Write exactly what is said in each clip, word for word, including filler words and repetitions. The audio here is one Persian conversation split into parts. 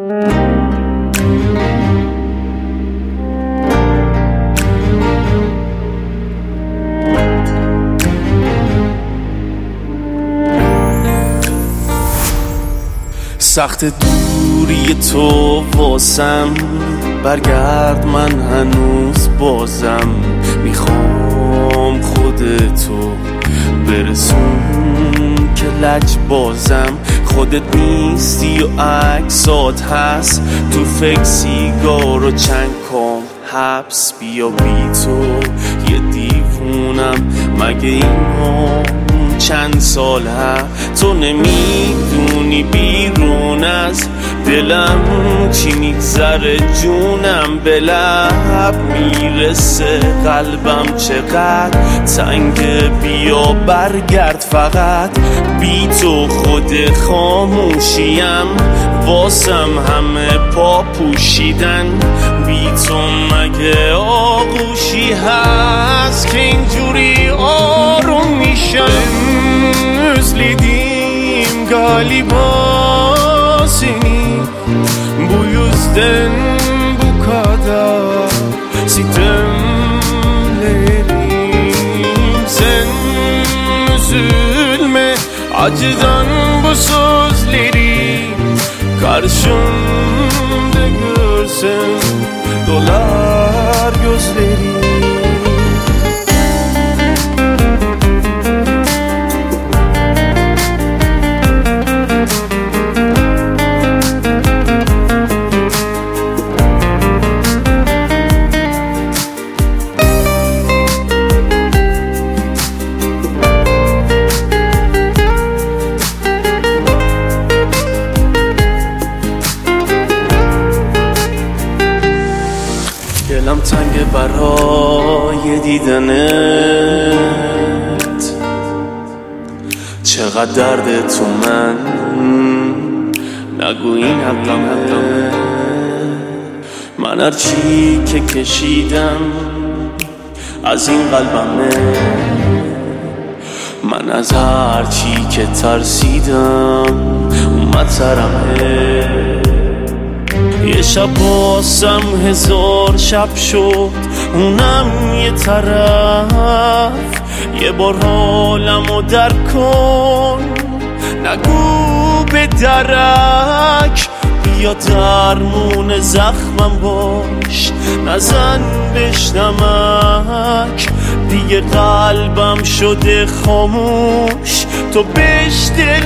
سخت دوری تو واسم، برگرد من هنوز بازم میخوام خودتو برسون که لج بازم. خودت نیستی و عکسات هست تو فکر سیگار و چند کام حبس. بیا بی تو یه دیوونم، مگه اینا چند سال ها تو نمیدونی بیرون از دلم چی میگذره. جونم به لب میرسه، قلبم چقدر تنگه. بیا برگرد فقط، بی تو خود خاموشیم واسم همه پا پوشیدن. بی تو مگه آغوشی هست که اینجوری آروم میشن. Özledim galiba seni, bu yüzden bu kadar sitemlerim. Sen üzülme acıdan bu sözleri, karşımda görsen dolar gözlerim. دلم تنگ برای دیدنت، چقدر درد تو من نگو این حقمه. من هر چی که کشیدم از این قلبمه، من از هر چی که ترسیدم اومد سرمه. یه شب واسم هزار شب شد، اونم یه طرف. یه بار حالمو درک کن، نگو به درک. بیا درمون زخمم باش، نزن بهش نمک. دیگه قلبم شده خاموش، تو بهش دل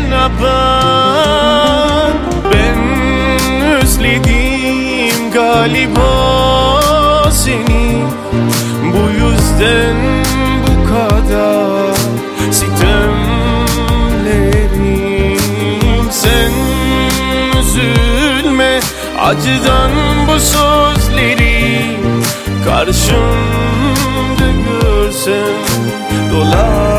نبند. Özledim galiba seni, bu yüzden bu kadar sitemlerim. Sen üzülme acıdan bu sözleri, karşımda görsen dolar